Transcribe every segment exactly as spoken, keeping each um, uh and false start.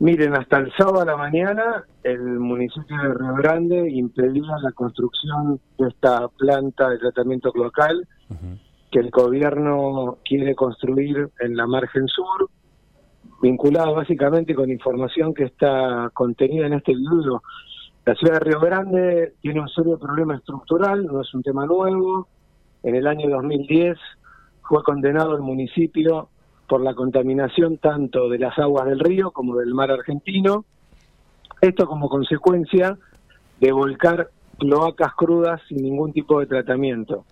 Miren, hasta el sábado a la mañana el municipio de Río Grande impedía la construcción de esta planta de tratamiento cloacal uh-huh. que el gobierno quiere construir en la margen sur, vinculada básicamente con información que está contenida en este video. La ciudad de Río Grande tiene un serio problema estructural, no es un tema nuevo. En el año dos mil diez fue condenado el municipio por la contaminación tanto de las aguas del río como del mar argentino. Esto como consecuencia de volcar cloacas crudas sin ningún tipo de tratamiento.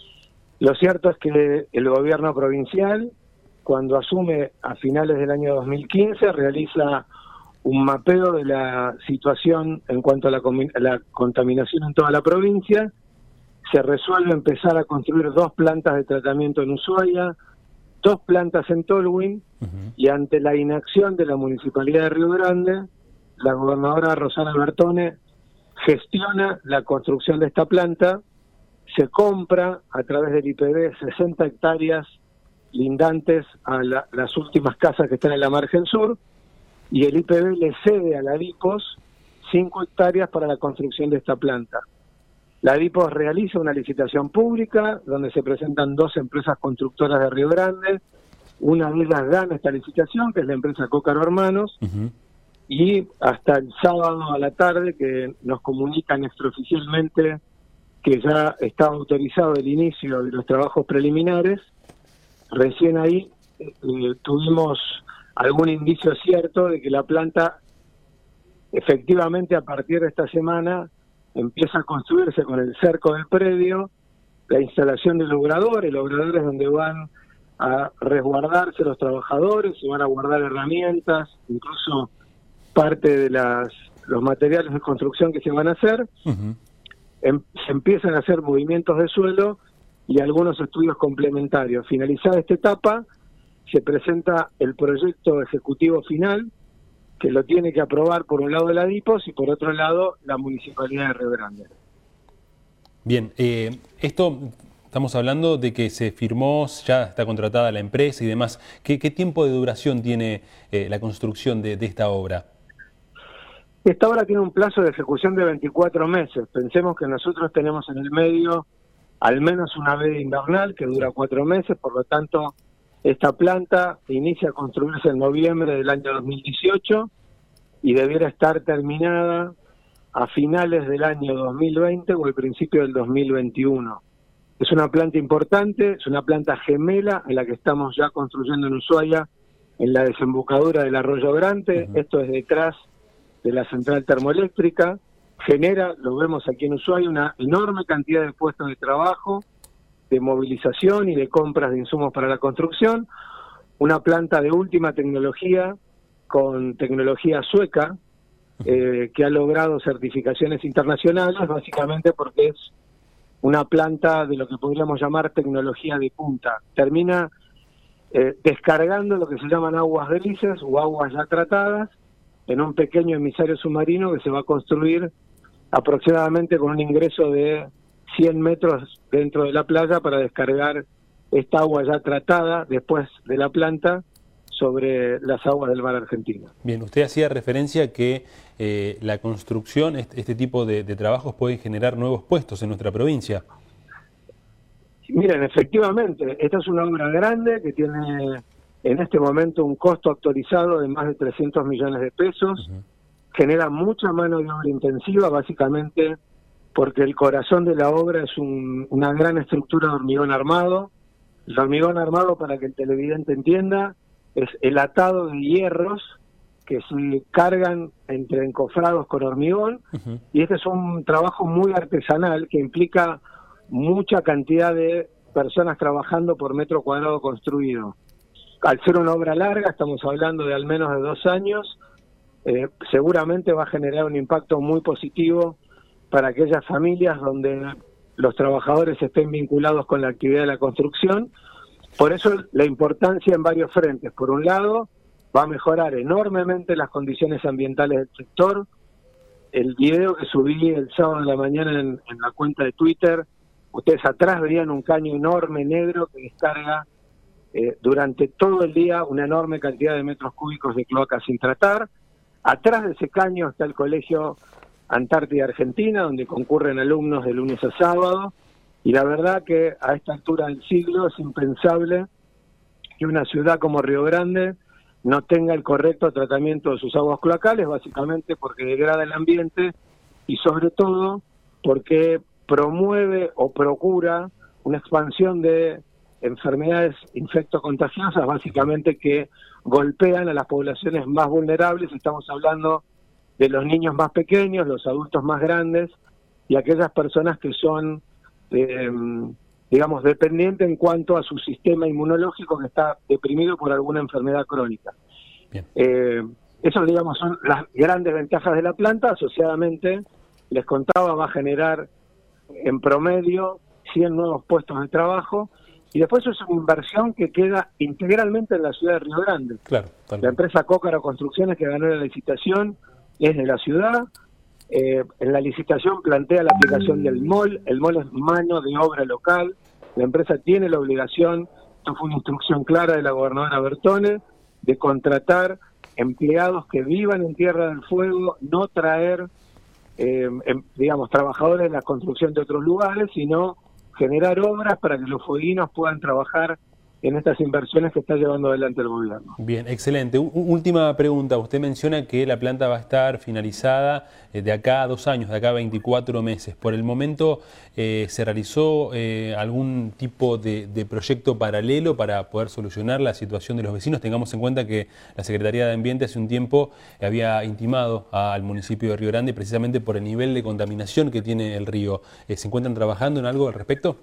Lo cierto es que el gobierno provincial, cuando asume a finales del año dos mil quince, realiza un mapeo de la situación en cuanto a la, a la contaminación en toda la provincia. Se resuelve empezar a construir dos plantas de tratamiento en Ushuaia, dos plantas en Tolwyn, uh-huh. y ante la inacción de la Municipalidad de Río Grande, la gobernadora Rosana Bertone gestiona la construcción de esta planta, se compra a través del I P B sesenta hectáreas lindantes a la, las últimas casas que están en la margen sur, y el I P B le cede a la DIPOS cinco hectáreas para la construcción de esta planta. La DIPOS realiza una licitación pública donde se presentan dos empresas constructoras de Río Grande. Una de ellas gana esta licitación, que es la empresa Cócaro Hermanos, uh-huh. y hasta el sábado a la tarde que nos comunican extraoficialmente que ya estaba autorizado el inicio de los trabajos preliminares. Recién ahí eh, tuvimos algún indicio cierto de que la planta efectivamente a partir de esta semana empieza a construirse con el cerco del predio, la instalación del obrador. El obrador es donde van a resguardarse los trabajadores, se van a guardar herramientas, incluso parte de las los materiales de construcción que se van a hacer. Uh-huh. Em, se empiezan a hacer movimientos de suelo y algunos estudios complementarios. Finalizada esta etapa, se presenta el proyecto ejecutivo final, que lo tiene que aprobar por un lado la DIPOS y por otro lado la Municipalidad de Río Grande. Bien, eh, esto estamos hablando de que se firmó, ya está contratada la empresa y demás. ¿Qué, qué tiempo de duración tiene eh, la construcción de, de esta obra? Esta obra tiene un plazo de ejecución de veinticuatro meses. Pensemos que nosotros tenemos en el medio al menos una veda invernal que dura cuatro meses, por lo tanto esta planta inicia a construirse en noviembre del año dos mil dieciocho y debiera estar terminada a finales del año dos mil veinte o el principio del dos mil veintiuno. Es una planta importante, es una planta gemela en la que estamos ya construyendo en Ushuaia, en la desembocadura del Arroyo Grande. Uh-huh. Esto es detrás de la central termoeléctrica. Genera, lo vemos aquí en Ushuaia, una enorme cantidad de puestos de trabajo, de movilización y de compras de insumos para la construcción. Una planta de última tecnología, con tecnología sueca, eh, que ha logrado certificaciones internacionales, básicamente porque es una planta de lo que podríamos llamar tecnología de punta. Termina eh, descargando lo que se llaman aguas grises o aguas ya tratadas en un pequeño emisario submarino que se va a construir aproximadamente con un ingreso de cien metros dentro de la playa para descargar esta agua ya tratada después de la planta sobre las aguas del mar argentino. Bien, usted hacía referencia a que eh, la construcción, este, este tipo de, de trabajos pueden generar nuevos puestos en nuestra provincia. Miren, efectivamente, esta es una obra grande que tiene en este momento un costo actualizado de más de trescientos millones de pesos, uh-huh. genera mucha mano de obra intensiva, básicamente porque el corazón de la obra es un, una gran estructura de hormigón armado. El hormigón armado, para que el televidente entienda, es el atado de hierros que se cargan entre encofrados con hormigón, uh-huh. y este es un trabajo muy artesanal que implica mucha cantidad de personas trabajando por metro cuadrado construido. Al ser una obra larga, estamos hablando de al menos de dos años, eh, seguramente va a generar un impacto muy positivo para aquellas familias donde los trabajadores estén vinculados con la actividad de la construcción. Por eso la importancia en varios frentes. Por un lado, va a mejorar enormemente las condiciones ambientales del sector. El video que subí el sábado de la mañana en, en la cuenta de Twitter, ustedes atrás veían un caño enorme negro que descarga eh, durante todo el día una enorme cantidad de metros cúbicos de cloaca sin tratar. Atrás de ese caño está el Colegio Antártida Argentina, donde concurren alumnos de lunes a sábado, y la verdad que a esta altura del siglo es impensable que una ciudad como Río Grande no tenga el correcto tratamiento de sus aguas cloacales, básicamente porque degrada el ambiente y sobre todo porque promueve o procura una expansión de enfermedades infectocontagiosas, básicamente que golpean a las poblaciones más vulnerables. Estamos hablando de los niños más pequeños, los adultos más grandes y aquellas personas que son, eh, digamos, dependientes en cuanto a su sistema inmunológico que está deprimido por alguna enfermedad crónica. Eh, eso, digamos, son las grandes ventajas de la planta. Asociadamente, les contaba, va a generar en promedio cien nuevos puestos de trabajo. Y después es una inversión que queda integralmente en la ciudad de Río Grande. Claro, la empresa Cócaro Construcciones, que ganó la licitación, es de la ciudad. Eh, en la licitación plantea la aplicación del M O L. El M O L es mano de obra local. La empresa tiene la obligación, esto fue una instrucción clara de la gobernadora Bertone, de contratar empleados que vivan en Tierra del Fuego, no traer, eh, em, digamos, trabajadores de la construcción de otros lugares, sino generar obras para que los fueguinos puedan trabajar en estas inversiones que está llevando adelante el gobierno. Bien, excelente. U última pregunta. Usted menciona que la planta va a estar finalizada eh, de acá a dos años, de acá a veinticuatro meses. Por el momento, eh, ¿se realizó eh, algún tipo de, de proyecto paralelo para poder solucionar la situación de los vecinos? Tengamos en cuenta que la Secretaría de Ambiente hace un tiempo había intimado al municipio de Río Grande precisamente por el nivel de contaminación que tiene el río. Eh, ¿Se encuentran trabajando en algo al respecto?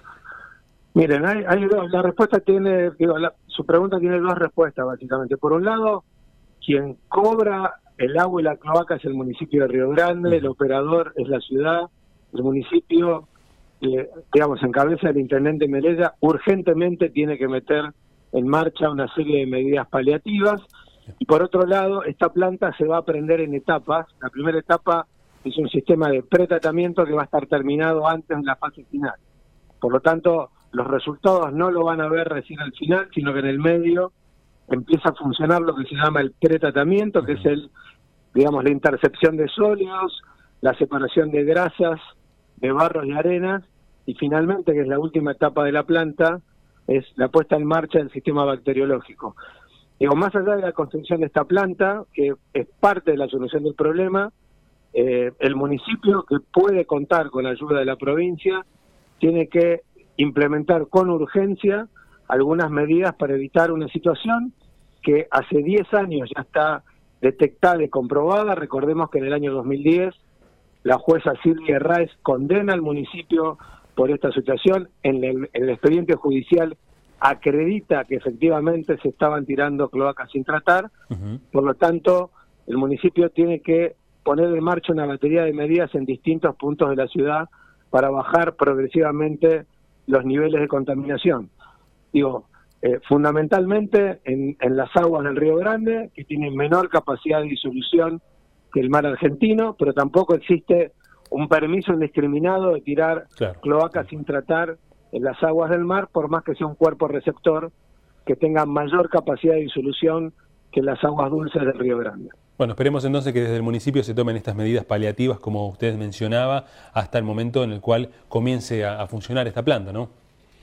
Miren, hay, hay dos, la respuesta tiene, digo, la, su pregunta tiene dos respuestas básicamente. Por un lado, quien cobra el agua y la cloaca es el municipio de Río Grande, el operador es la ciudad, el municipio, eh, digamos, en cabeza del intendente Melella, urgentemente tiene que meter en marcha una serie de medidas paliativas. Y por otro lado, esta planta se va a prender en etapas. La primera etapa es un sistema de pretratamiento que va a estar terminado antes de la fase final. Por lo tanto, los resultados no lo van a ver recién al final, sino que en el medio empieza a funcionar lo que se llama el pretratamiento, que es el, digamos, la intercepción de sólidos, la separación de grasas, de barros y arenas, y finalmente, que es la última etapa de la planta, es la puesta en marcha del sistema bacteriológico. Digo, más allá de la construcción de esta planta, que es parte de la solución del problema, eh, el municipio, que puede contar con la ayuda de la provincia, tiene que implementar con urgencia algunas medidas para evitar una situación que hace diez años ya está detectada y comprobada. Recordemos que en el año dos mil diez la jueza Silvia Herráez condena al municipio por esta situación. En el, en el expediente judicial acredita que efectivamente se estaban tirando cloacas sin tratar. Uh-huh. Por lo tanto, el municipio tiene que poner en marcha una batería de medidas en distintos puntos de la ciudad para bajar progresivamente los niveles de contaminación. Digo, eh, fundamentalmente en, en las aguas del Río Grande, que tienen menor capacidad de disolución que el mar argentino, pero tampoco existe un permiso indiscriminado de tirar claro. cloacas sin tratar en las aguas del mar, por más que sea un cuerpo receptor que tenga mayor capacidad de disolución que las aguas dulces del Río Grande. Bueno, esperemos entonces que desde el municipio se tomen estas medidas paliativas, como usted mencionaba, hasta el momento en el cual comience a, a funcionar esta planta, ¿no?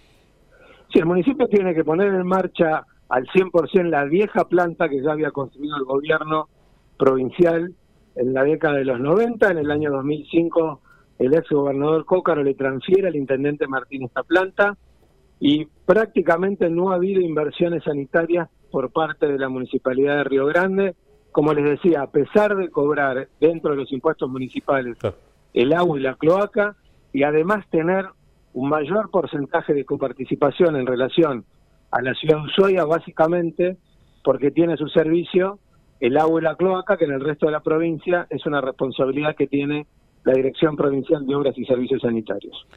Sí, el municipio tiene que poner en marcha al cien por ciento la vieja planta que ya había construido el gobierno provincial en la década de los noventa. En el año dos mil cinco, el ex gobernador Cócaro le transfiere al intendente Martín esta planta y prácticamente no ha habido inversiones sanitarias por parte de la Municipalidad de Río Grande. Como les decía, a pesar de cobrar dentro de los impuestos municipales el agua y la cloaca, y además tener un mayor porcentaje de coparticipación en relación a la ciudad de Ushuaia, básicamente porque tiene a su servicio el agua y la cloaca, que en el resto de la provincia es una responsabilidad que tiene la Dirección Provincial de Obras y Servicios Sanitarios.